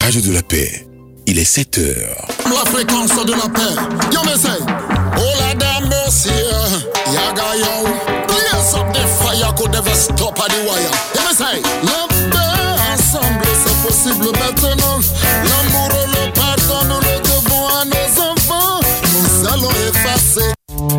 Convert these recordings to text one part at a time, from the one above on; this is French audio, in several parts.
Radio de la Paix, il est 7 heures. La fréquence de la paix. Yo, message. Oh, la dame, merci. Yaga, yo. Blaze up the fire, could never stop at the wire. Yo, message. La paix, ensemble, c'est possible maintenant. L'amour, le pardon, nous le devons à nos enfants. Nous allons effacer.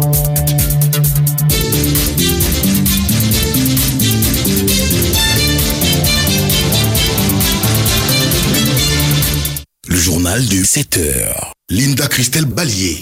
Le journal de 7 heures. Linda Christelle Ballier.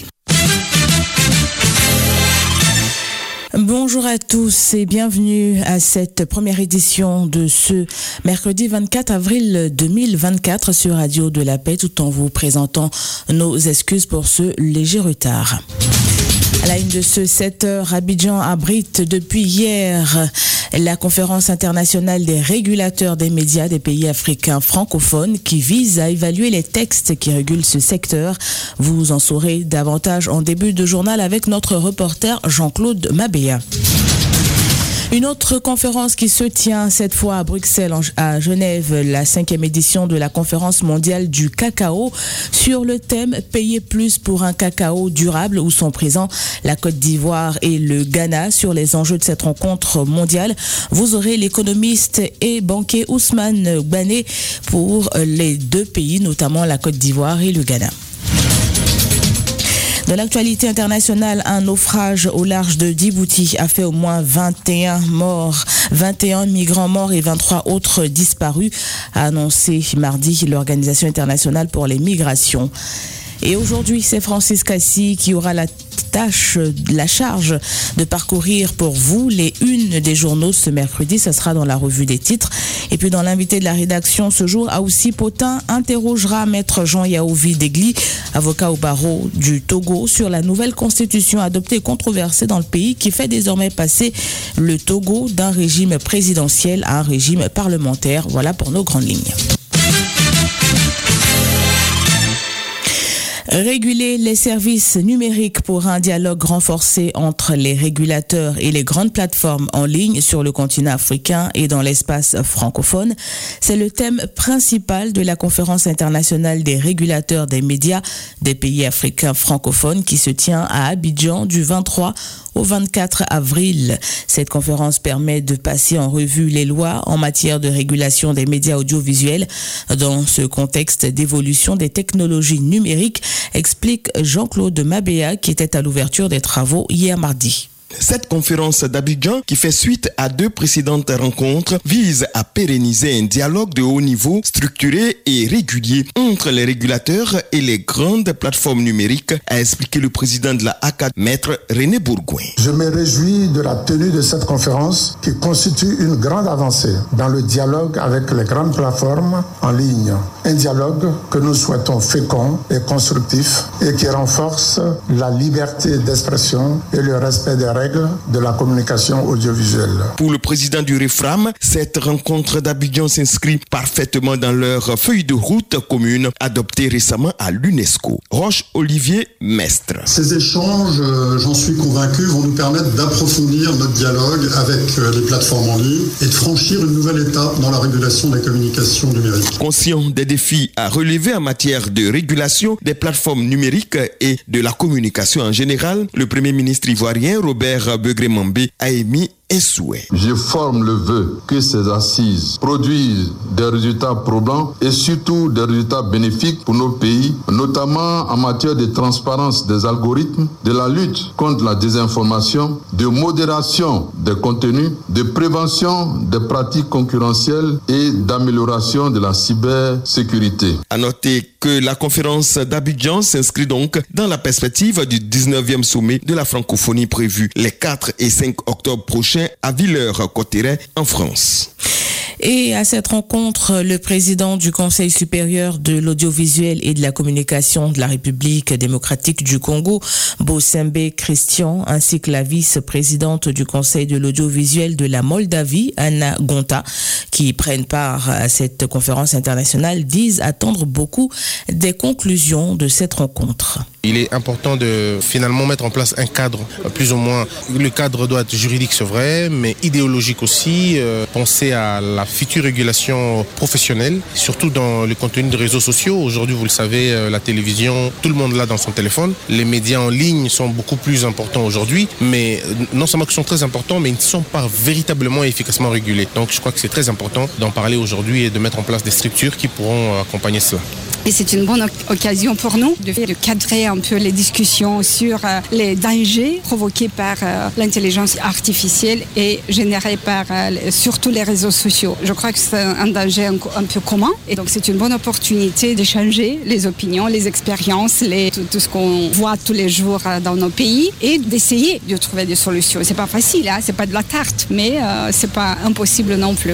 Bonjour à tous et bienvenue à cette première édition de ce mercredi 24 avril 2024 sur Radio de la Paix, tout en vous présentant nos excuses pour ce léger retard. À la une de ce 7 heures, Abidjan abrite depuis hier la conférence internationale des régulateurs des médias des pays africains francophones qui vise à évaluer les textes qui régulent ce secteur. Vous en saurez davantage en début de journal avec notre reporter Jean-Claude Mabéa. Une autre conférence qui se tient cette fois à Bruxelles, à Genève, la 5e édition de la conférence mondiale du cacao sur le thème « Payer plus pour un cacao durable » où sont présents la Côte d'Ivoire et le Ghana. Sur les enjeux de cette rencontre mondiale, vous aurez l'économiste et banquier Ousmane Gbané pour les deux pays, notamment la Côte d'Ivoire et le Ghana. Dans l'actualité internationale, un naufrage au large de Djibouti a fait au moins 21 migrants morts et 23 autres disparus, a annoncé mardi l'Organisation internationale pour les migrations. Et aujourd'hui, c'est Francis Cassi qui aura la charge de parcourir pour vous les unes des journaux ce mercredi. Ça sera dans la revue des titres. Et puis dans l'invité de la rédaction ce jour, Aoussi Potin interrogera Maître Jean-Yaovi Degli, avocat au barreau du Togo, sur la nouvelle constitution adoptée et controversée dans le pays qui fait désormais passer le Togo d'un régime présidentiel à un régime parlementaire. Voilà pour nos grandes lignes. Réguler les services numériques pour un dialogue renforcé entre les régulateurs et les grandes plateformes en ligne sur le continent africain et dans l'espace francophone, c'est le thème principal de la conférence internationale des régulateurs des médias des pays africains francophones qui se tient à Abidjan du 23 au 24 avril. Cette conférence permet de passer en revue les lois en matière de régulation des médias audiovisuels dans ce contexte d'évolution des technologies numériques, explique Jean-Claude Mabéa qui était à l'ouverture des travaux hier mardi. Cette conférence d'Abidjan, qui fait suite à 2 précédentes rencontres, vise à pérenniser un dialogue de haut niveau, structuré et régulier entre les régulateurs et les grandes plateformes numériques, a expliqué le président de la ACAD, Maître René Bourgoin. Je me réjouis de la tenue de cette conférence qui constitue une grande avancée dans le dialogue avec les grandes plateformes en ligne. Un dialogue que nous souhaitons fécond et constructif et qui renforce la liberté d'expression et le respect des règles de la communication audiovisuelle. Pour le président du REFRAM, cette rencontre d'Abidjan s'inscrit parfaitement dans leur feuille de route commune adoptée récemment à l'UNESCO. Roche-Olivier Mestre. Ces échanges, j'en suis convaincu, vont nous permettre d'approfondir notre dialogue avec les plateformes en ligne et de franchir une nouvelle étape dans la régulation des communications numériques. Conscient des défis à relever en matière de régulation des plateformes numériques et de la communication en général, le Premier ministre ivoirien Robert Begré-Mambé a émis un souhait. Je forme le vœu que ces assises produisent des résultats probants et surtout des résultats bénéfiques pour nos pays, notamment en matière de transparence des algorithmes, de la lutte contre la désinformation, de modération des contenus, de prévention des pratiques concurrentielles et d'amélioration de la cybersécurité. À noter que la conférence d'Abidjan s'inscrit donc dans la perspective du 19e sommet de la francophonie prévu les 4 et 5 octobre prochains à Villers-Cotterêts en France. Et à cette rencontre, le président du Conseil supérieur de l'audiovisuel et de la communication de la République démocratique du Congo, Bosembe Christian, ainsi que la vice-présidente du Conseil de l'audiovisuel de la Moldavie, Anna Gonta, qui prennent part à cette conférence internationale, disent attendre beaucoup des conclusions de cette rencontre. Il est important de finalement mettre en place un cadre, plus ou moins. Le cadre doit être juridique, c'est vrai, mais idéologique aussi. Penser à la future régulation professionnelle, surtout dans le contenu des réseaux sociaux. Aujourd'hui, vous le savez, la télévision, tout le monde l'a dans son téléphone. Les médias en ligne sont beaucoup plus importants aujourd'hui, mais non seulement qu'ils sont très importants, mais ils ne sont pas véritablement et efficacement régulés. Donc je crois que c'est très important d'en parler aujourd'hui et de mettre en place des structures qui pourront accompagner cela. Et c'est une bonne occasion pour nous de cadrer un peu les discussions sur les dangers provoqués par l'intelligence artificielle et générés par surtout les réseaux sociaux. Je crois que c'est un danger un peu commun et donc c'est une bonne opportunité d'échanger les opinions, les expériences, tout ce qu'on voit tous les jours dans nos pays et d'essayer de trouver des solutions. C'est pas facile, c'est pas de la tarte, mais c'est pas impossible non plus.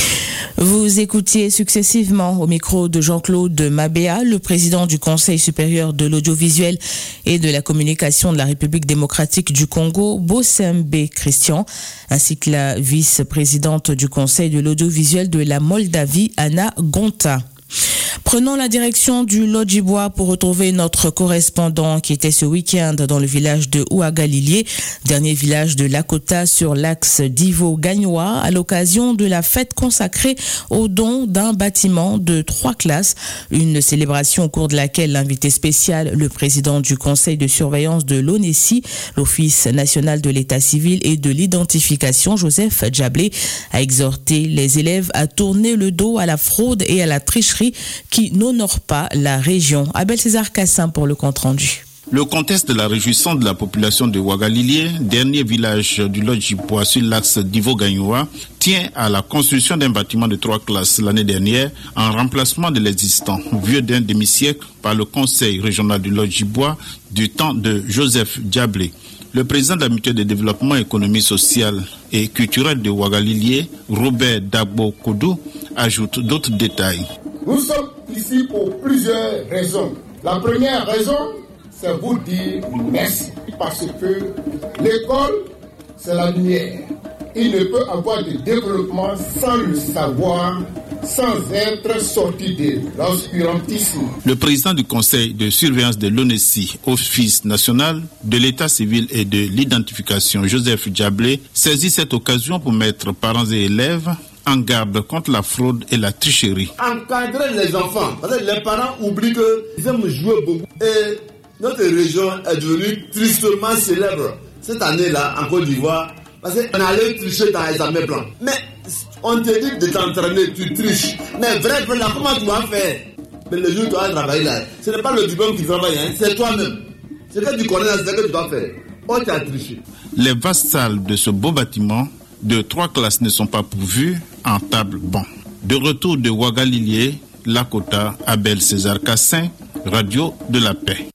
Vous écoutiez successivement au micro de Jean-Claude Mabéa, le président du Conseil supérieur de l'audiovisuel et de la communication de la République démocratique du Congo, Bosembe Christian, ainsi que la vice-présidente du Conseil de l'audiovisuel de la Moldavie, Anna Gonta. Prenons la direction du Lodjibois pour retrouver notre correspondant qui était ce week-end dans le village de Ouagalilié, dernier village de Lakota sur l'axe d'Ivo-Gagnoa, à l'occasion de la fête consacrée au don d'un bâtiment de 3 classes. Une célébration au cours de laquelle l'invité spécial, le président du conseil de surveillance de l'ONESI, l'Office national de l'état civil et de l'identification, Joseph Djablé, a exhorté les élèves à tourner le dos à la fraude et à la tricherie qui n'honore pas la région. Abel César Cassin pour le compte-rendu. Le contexte de la réjouissance de la population de Ouagalilié, dernier village du Lodjibois sur l'axe d'Ivo-Gagnoa, tient à la construction d'un bâtiment de 3 classes l'année dernière en remplacement de l'existant, vieux d'un demi-siècle, par le conseil régional du Lodjibois du temps de Joseph Djablé. Le président de la mutuelle de développement économique, social et culturel de Ouagalilié, Robert Dagbo Kodou, ajoute d'autres détails. Nous sommes ici pour plusieurs raisons. La première raison, c'est vous dire merci. Parce que l'école, c'est la lumière. Il ne peut avoir de développement sans le savoir, sans être sorti de l'obscurantisme. Le président du conseil de surveillance de l'ONESI, Office national de l'état civil et de l'identification, Joseph Djablé, saisit cette occasion pour mettre parents et élèves en garde contre la fraude et la tricherie. Encadrer les enfants, parce que les parents oublient qu'ils aiment jouer beaucoup. Et notre région est devenue tristement célèbre cette année-là en Côte d'Ivoire, parce qu'on allait tricher dans les examens blancs. Mais on te dit de t'entraîner, tu triches. Mais vrai, là, comment tu vas faire? Mais le jour où tu vas travailler là, ce n'est pas le diplôme qui travaille, c'est toi-même. Ce que tu connais, c'est ce que tu dois faire. On t'a triché. Les vastes salles de ce beau bâtiment de 3 classes ne sont pas pourvues en table-banc. De retour de Ouagalilié, Lakota, Abel César Cassin, Radio de la Paix.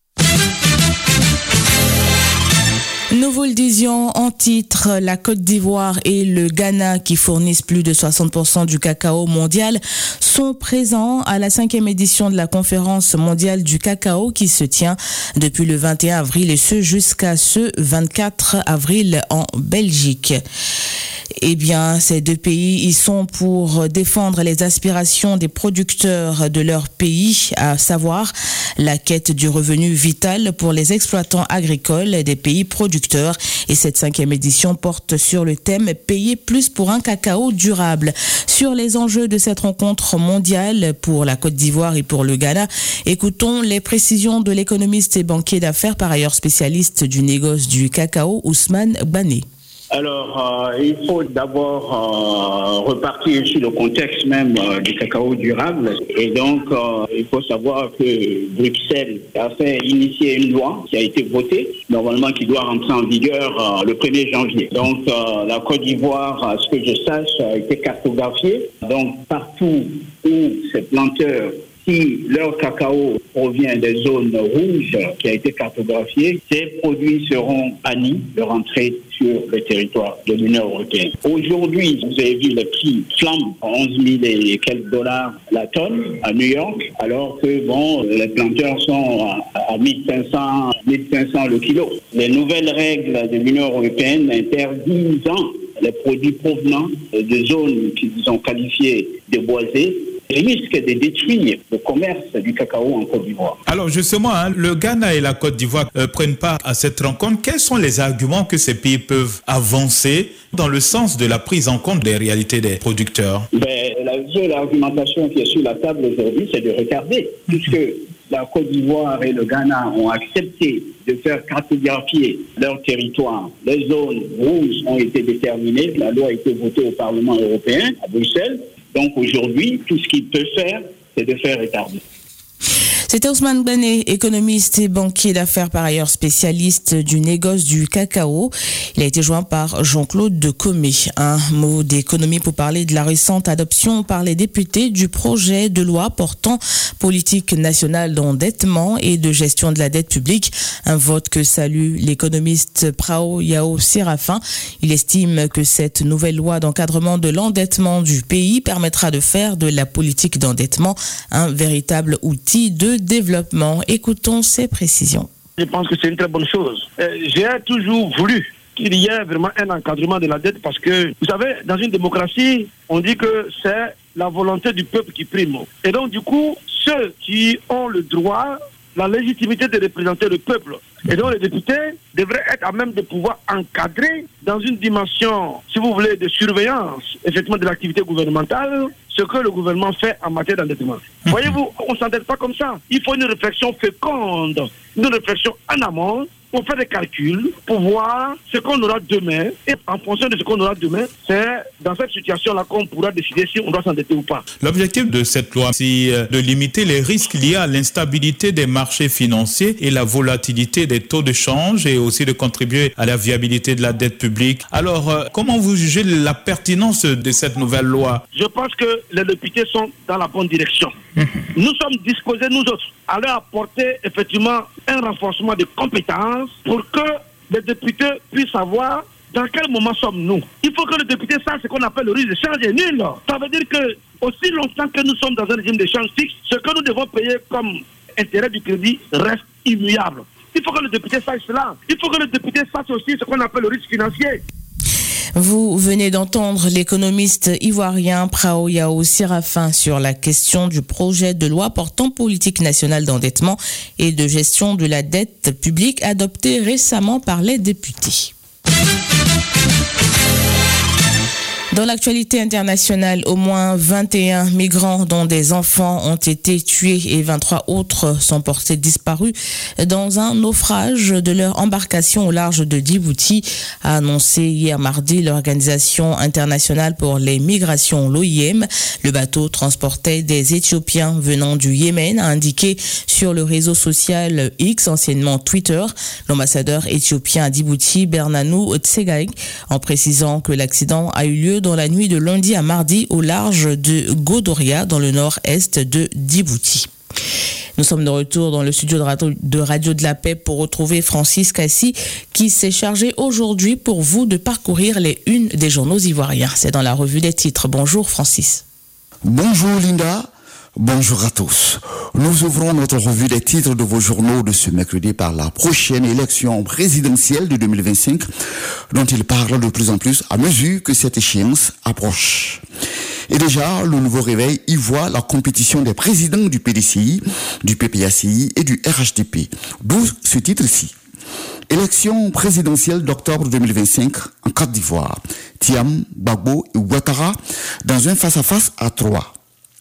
Nous vous le disions en titre, la Côte d'Ivoire et le Ghana, qui fournissent plus de 60% du cacao mondial, sont présents à la 5e édition de la conférence mondiale du cacao qui se tient depuis le 21 avril et ce jusqu'à ce 24 avril en Belgique. Eh bien, ces deux pays, ils sont pour défendre les aspirations des producteurs de leur pays, à savoir la quête du revenu vital pour les exploitants agricoles des pays producteurs. Et cette 5e édition porte sur le thème « Payer plus pour un cacao durable ». Sur les enjeux de cette rencontre mondiale pour la Côte d'Ivoire et pour le Ghana, écoutons les précisions de l'économiste et banquier d'affaires, par ailleurs spécialiste du négoce du cacao, Ousmane Bané. Alors, il faut d'abord repartir sur le contexte même du cacao durable. Et donc, il faut savoir que Bruxelles a fait initier une loi qui a été votée, normalement qui doit rentrer en vigueur le 1er janvier. Donc, la Côte d'Ivoire, à ce que je sache, a été cartographiée. Donc, partout où ces planteurs, si leur cacao provient des zones rouges qui a été cartographiée, ces produits seront bannis de rentrer sur le territoire de l'Union européenne. Aujourd'hui, vous avez vu les prix flambent à 11 000 et quelques dollars la tonne à New York, alors que les planteurs sont à 1500 le kilo. Les nouvelles règles de l'Union européenne interdisent les produits provenant de zones qui sont qualifiées de boisées risque de détruire le commerce du cacao en Côte d'Ivoire. Alors justement, le Ghana et la Côte d'Ivoire prennent part à cette rencontre. Quels sont les arguments que ces pays peuvent avancer dans le sens de la prise en compte des réalités des producteurs? L'argumentation qui est sur la table aujourd'hui, c'est de regarder, puisque la Côte d'Ivoire et le Ghana ont accepté de faire cartographier leur territoire. Les zones rouges ont été déterminées. La loi a été votée au Parlement européen, à Bruxelles. Donc aujourd'hui, tout ce qu'il peut faire, c'est de faire retarder. C'était Ousmane Bané, économiste et banquier d'affaires par ailleurs spécialiste du négoce du cacao. Il a été joint par Jean-Claude Decomé. Un mot d'économie pour parler de la récente adoption par les députés du projet de loi portant politique nationale d'endettement et de gestion de la dette publique. Un vote que salue l'économiste Prao Yao Séraphin. Il estime que cette nouvelle loi d'encadrement de l'endettement du pays permettra de faire de la politique d'endettement un véritable outil de développement. Écoutons ses précisions. Je pense que c'est une très bonne chose. J'ai toujours voulu qu'il y ait vraiment un encadrement de la dette parce que, vous savez, dans une démocratie, on dit que c'est la volonté du peuple qui prime. Et donc, du coup, ceux qui ont le droit, la légitimité de représenter le peuple, et donc les députés devraient être à même de pouvoir encadrer dans une dimension, si vous voulez, de surveillance, effectivement, de l'activité gouvernementale, ce que le gouvernement fait en matière d'endettement. Voyez-vous, on ne s'endette pas comme ça. Il faut une réflexion féconde, une réflexion en amont, pour faire des calculs, pour voir ce qu'on aura demain. Et en fonction de ce qu'on aura demain, c'est dans cette situation-là qu'on pourra décider si on doit s'endetter ou pas. L'objectif de cette loi, c'est de limiter les risques liés à l'instabilité des marchés financiers et la volatilité des taux de change et aussi de contribuer à la viabilité de la dette publique. Alors, comment vous jugez la pertinence de cette nouvelle loi? Je pense que les députés sont dans la bonne direction. Nous sommes disposés, nous autres, à leur apporter effectivement un renforcement de compétences pour que les députés puissent savoir dans quel moment sommes-nous. Il faut que les députés sachent ce qu'on appelle le risque de change est nul. Ça veut dire que aussi longtemps que nous sommes dans un régime de change fixe, ce que nous devons payer comme intérêt du crédit reste immuable. Il faut que les députés sachent cela. Il faut que les députés sachent aussi ce qu'on appelle le risque financier. Vous venez d'entendre l'économiste ivoirien Prao Yao Séraphin sur la question du projet de loi portant politique nationale d'endettement et de gestion de la dette publique adopté récemment par les députés. Dans l'actualité internationale, au moins 21 migrants dont des enfants ont été tués et 23 autres sont portés disparus dans un naufrage de leur embarcation au large de Djibouti, a annoncé hier mardi l'Organisation internationale pour les migrations, l'OIM. Le bateau transportait des Éthiopiens venant du Yémen, a indiqué sur le réseau social X, anciennement Twitter, l'ambassadeur éthiopien à Djibouti, Bernanou Tsegaï, en précisant que l'accident a eu lieu dans la nuit de lundi à mardi au large de Godoria, dans le nord-est de Djibouti. Nous sommes de retour dans le studio de Radio de la Paix pour retrouver Francis Cassi qui s'est chargé aujourd'hui pour vous de parcourir les unes des journaux ivoiriens. C'est dans la revue des titres. Bonjour Francis. Bonjour Linda. Bonjour à tous. Nous ouvrons notre revue des titres de vos journaux de ce mercredi par la prochaine élection présidentielle de 2025 dont il parle de plus en plus à mesure que cette échéance approche. Et déjà, le nouveau réveil y voit la compétition des présidents du PDCI, du PPACI et du RHDP. D'où ce titre-ci. Élection présidentielle d'octobre 2025 en Côte d'Ivoire. Thiam, Gbagbo et Ouattara dans un face-à-face à 3.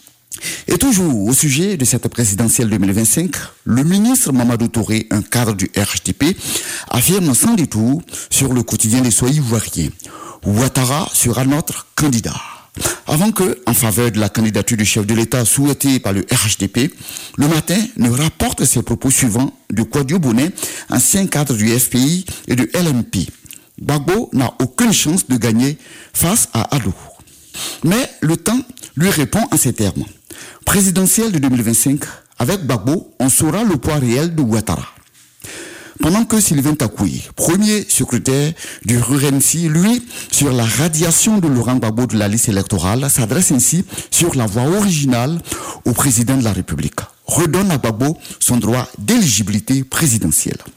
Et toujours au sujet de cette présidentielle 2025, le ministre Mamadou Touré, un cadre du RHDP, affirme sans détour sur le quotidien des Sois ivoiriens. Ouattara sera notre candidat. Avant que, en faveur de la candidature du chef de l'État souhaitée par le RHDP, le matin ne rapporte ses propos suivants de Kwadio Bonnet, ancien cadre du FPI et de LMP. Gbagbo n'a aucune chance de gagner face à Adou. Mais le temps lui répond en ces termes. Présidentielle de 2025, avec Gbagbo, on saura le poids réel de Ouattara. Pendant que Sylvain Takoué, premier secrétaire du RURENSI, lui, sur la radiation de Laurent Gbagbo de la liste électorale, s'adresse ainsi sur la voie originale au président de la République. Redonne à Gbagbo son droit d'éligibilité présidentielle.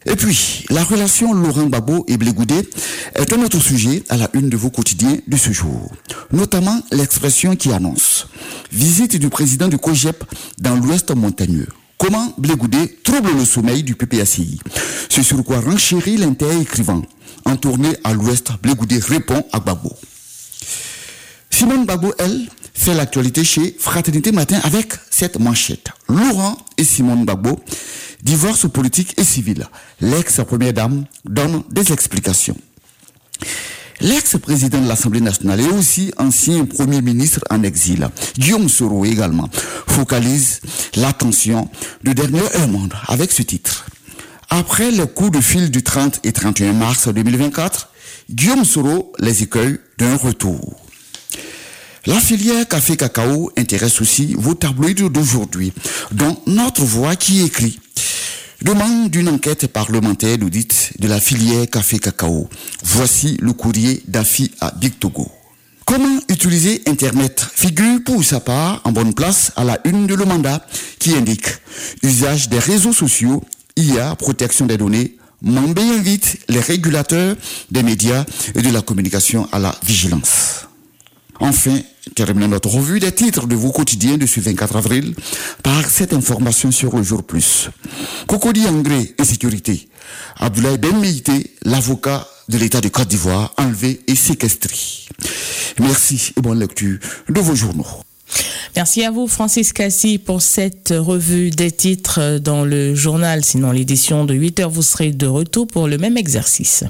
Et puis, la relation Laurent Gbagbo et Blé Goudé est un autre sujet à la une de vos quotidiens de ce jour. Notamment l'expression qui annonce visite du président du COJEP dans l'ouest montagneux. Comment Blé Goudé trouble le sommeil du PPACI. C'est sur quoi renchérit l'inter-écrivain. En tournée à l'ouest, Blé Goudé répond à Gbagbo. Simone Gbagbo, elle, fait l'actualité chez Fraternité Matin avec cette manchette. Laurent et Simone Gbagbo, divorce politique et civil. L'ex-première dame donne des explications. L'ex-président de l'Assemblée nationale et aussi ancien premier ministre en exil, Guillaume Soro également, focalise l'attention du dernier Heure Monde avec ce titre. Après le coup de fil du 30 et 31 mars 2024, Guillaume Soro les écueille d'un retour. La filière café-cacao intéresse aussi vos tabloïds d'aujourd'hui, dont Notre Voix qui écrit demande d'une enquête parlementaire d'audit de la filière café-cacao. Voici le courrier d'Afi à Big Togo. Comment utiliser Internet figure pour sa part en bonne place à la une de Le Mandat qui indique usage des réseaux sociaux, IA, protection des données. Mambé invite les régulateurs des médias et de la communication à la vigilance. Enfin, terminons notre revue des titres de vos quotidiens de ce 24 avril par cette information sur le Jour Plus. Cocody Angré, insécurité. Abdoulaye Ben Meïté, l'avocat de l'État de Côte d'Ivoire, enlevé et séquestré. Merci et bonne lecture de vos journaux. Merci à vous, Francis Cassi, pour cette revue des titres dans le journal. Sinon, l'édition de 8h, vous serez de retour pour le même exercice.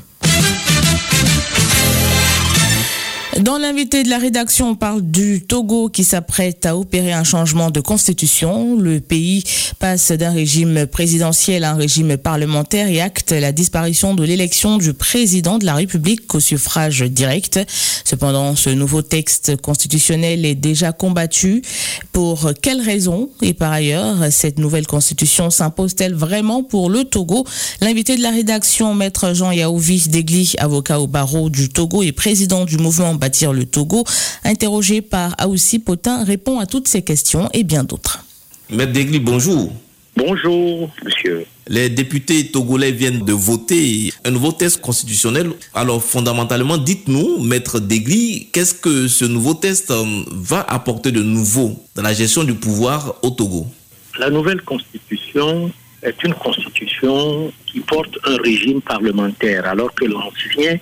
Dans l'invité de la rédaction, on parle du Togo qui s'apprête à opérer un changement de constitution. Le pays passe d'un régime présidentiel à un régime parlementaire et acte la disparition de l'élection du président de la République au suffrage direct. Cependant, ce nouveau texte constitutionnel est déjà combattu. Pour quelles raisons? Et par ailleurs, cette nouvelle constitution s'impose-t-elle vraiment pour le Togo? L'invité de la rédaction, maître Jean Yaouvi Degli, avocat au barreau du Togo et président du mouvement Bâtir le Togo, interrogé par Aoussi Potin, répond à toutes ces questions et bien d'autres. Maître Degli, bonjour. Bonjour, monsieur. Les députés togolais viennent de voter un nouveau texte constitutionnel. Alors, fondamentalement, dites-nous, Maître Degli, qu'est-ce que ce nouveau texte va apporter de nouveau dans la gestion du pouvoir au Togo? La nouvelle constitution est une constitution qui porte un régime parlementaire, alors que l'ancien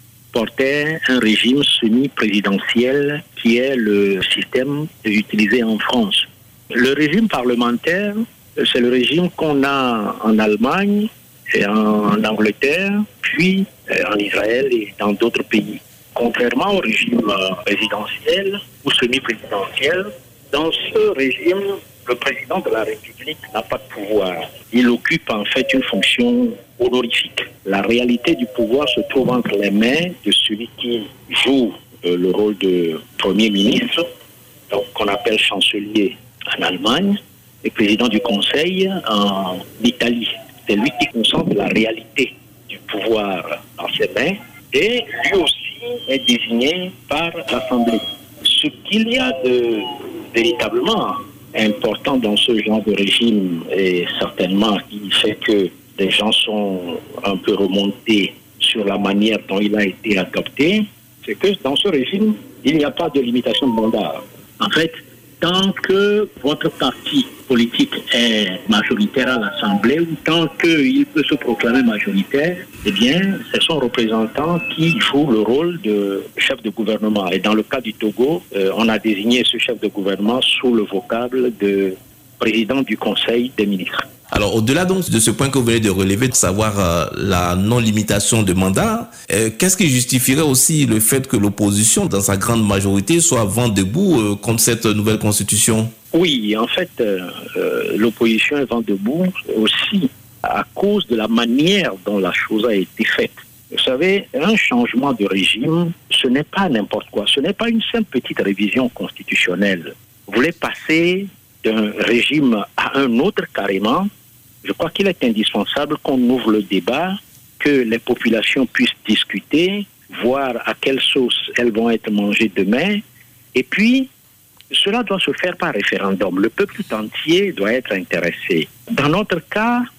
portait un régime semi-présidentiel qui est le système utilisé en France. Le régime parlementaire, c'est le régime qu'on a en Allemagne et en Angleterre, puis en Israël et dans d'autres pays. Contrairement au régime présidentiel ou semi-présidentiel, dans ce régime, le président de la République n'a pas de pouvoir. Il occupe en fait une fonction honorifique. La réalité du pouvoir se trouve entre les mains de celui qui joue le rôle de Premier ministre, donc qu'on appelle chancelier en Allemagne, et président du Conseil en Italie. C'est lui qui concentre la réalité du pouvoir dans ses mains, et lui aussi est désigné par l'Assemblée. Ce qu'il y a de véritablement important dans ce genre de régime, et certainement qui fait que les gens sont un peu remontés sur la manière dont il a été adopté, c'est que dans ce régime, il n'y a pas de limitation de mandat. En fait, tant que votre parti politique est majoritaire à l'Assemblée, ou tant qu'il peut se proclamer majoritaire, eh bien, c'est son représentant qui joue le rôle de chef de gouvernement. Et dans le cas du Togo, on a désigné ce chef de gouvernement sous le vocable de président du Conseil des ministres. Alors, au-delà donc de ce point que vous venez de relever, de savoir la non-limitation de mandat, qu'est-ce qui justifierait aussi le fait que l'opposition, dans sa grande majorité, soit vent debout contre cette nouvelle constitution? Oui, en fait, l'opposition est vent debout aussi à cause de la manière dont la chose a été faite. Vous savez, un changement de régime, ce n'est pas n'importe quoi. Ce n'est pas une simple petite révision constitutionnelle. Vous voulez passer d'un régime à un autre carrément. Je crois qu'il est indispensable qu'on ouvre le débat, que les populations puissent discuter, voir à quelle sauce elles vont être mangées demain. Et puis, cela doit se faire par référendum. Le peuple tout entier doit être intéressé. Dans notre cas,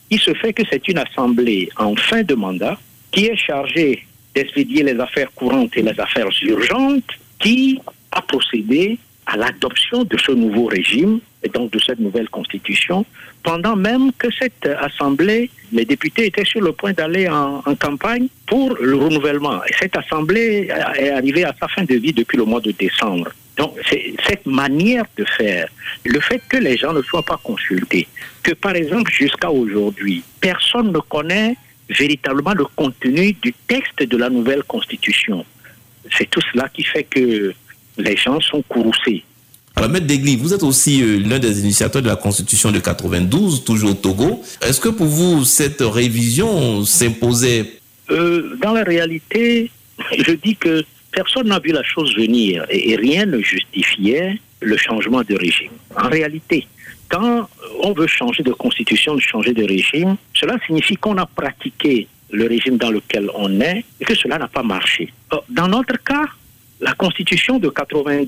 il se fait que c'est une assemblée en fin de mandat qui est chargée d'expédier les affaires courantes et les affaires urgentes, qui a procédé à l'adoption de ce nouveau régime et donc de cette nouvelle constitution, pendant même que cette assemblée, les députés étaient sur le point d'aller en campagne pour le renouvellement. Et cette assemblée est arrivée à sa fin de vie depuis le mois de décembre. Donc, c'est cette manière de faire, le fait que les gens ne soient pas consultés, que par exemple, jusqu'à aujourd'hui, personne ne connaît véritablement le contenu du texte de la nouvelle constitution. C'est tout cela qui fait que les gens sont courroucés. Alors, Maître Degli, vous êtes aussi l'un des initiateurs de la Constitution de 92, toujours au Togo. Est-ce que pour vous, cette révision s'imposait? Dans la réalité, je dis que personne n'a vu la chose venir et rien ne justifiait le changement de régime. En réalité, quand on veut changer de constitution, changer de régime, cela signifie qu'on a pratiqué le régime dans lequel on est et que cela n'a pas marché. Dans notre cas, la constitution de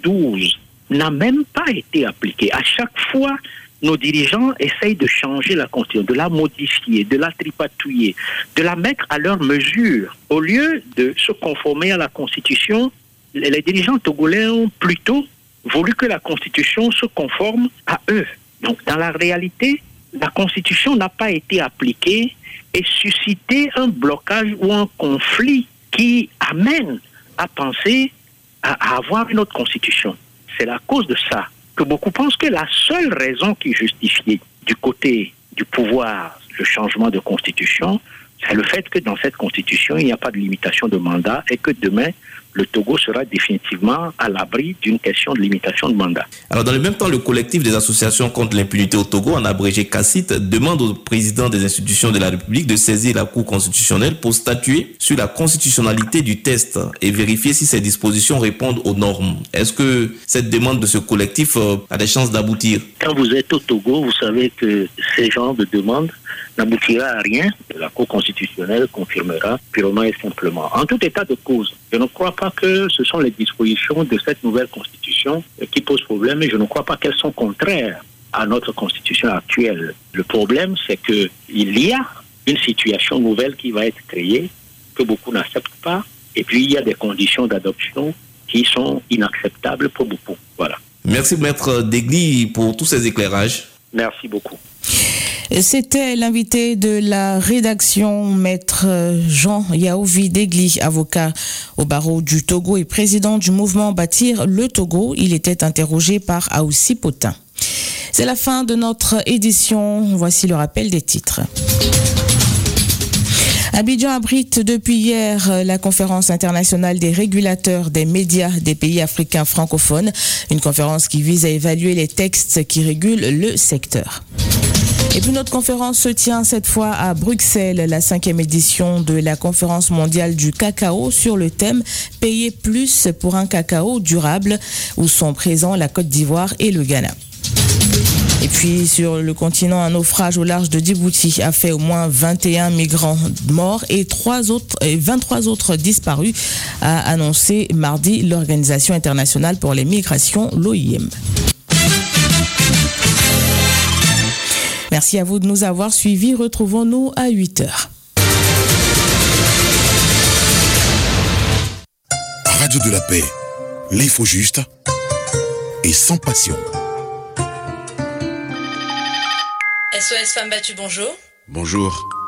92 n'a même pas été appliquée. À chaque fois, nos dirigeants essayent de changer la constitution, de la modifier, de la tripatouiller, de la mettre à leur mesure. Au lieu de se conformer à la constitution, les dirigeants togolais ont plutôt voulu que la constitution se conforme à eux. Donc, dans la réalité, la constitution n'a pas été appliquée et suscité un blocage ou un conflit qui amène à penser à avoir une autre constitution. C'est la cause de ça que beaucoup pensent que la seule raison qui justifie du côté du pouvoir le changement de constitution, c'est le fait que dans cette constitution, il n'y a pas de limitation de mandat et que demain, le Togo sera définitivement à l'abri d'une question de limitation de mandat. Alors, dans le même temps, le collectif des associations contre l'impunité au Togo, en abrégé CACIT, demande au président des institutions de la République de saisir la Cour constitutionnelle pour statuer sur la constitutionnalité du test et vérifier si ces dispositions répondent aux normes. Est-ce que cette demande de ce collectif a des chances d'aboutir? Quand vous êtes au Togo, vous savez que ces genres de demandes n'aboutira à rien. La Cour constitutionnelle confirmera purement et simplement. En tout état de cause, je ne crois pas que ce sont les dispositions de cette nouvelle constitution qui posent problème et je ne crois pas qu'elles sont contraires à notre constitution actuelle. Le problème, c'est qu'il y a une situation nouvelle qui va être créée, que beaucoup n'acceptent pas, et puis il y a des conditions d'adoption qui sont inacceptables pour beaucoup. Voilà. Merci, Maître Degli, pour tous ces éclairages. Merci beaucoup. C'était l'invité de la rédaction, Maître Jean Yaouvi Degli, avocat au barreau du Togo et président du mouvement Bâtir le Togo. Il était interrogé par Aoussi Potin. C'est la fin de notre édition. Voici le rappel des titres. Abidjan abrite depuis hier la conférence internationale des régulateurs des médias des pays africains francophones, une conférence qui vise à évaluer les textes qui régulent le secteur. Et puis notre conférence se tient cette fois à Bruxelles, la 5e édition de la conférence mondiale du cacao sur le thème « Payer plus pour un cacao durable » où sont présents la Côte d'Ivoire et le Ghana. Et puis sur le continent, un naufrage au large de Djibouti a fait au moins 21 migrants morts et 23 autres disparus, a annoncé mardi l'Organisation internationale pour les migrations, l'OIM. Merci à vous de nous avoir suivis. Retrouvons-nous à 8h. Radio de la paix, l'info juste et sans passion. SOS Femmes Battues, bonjour. Bonjour.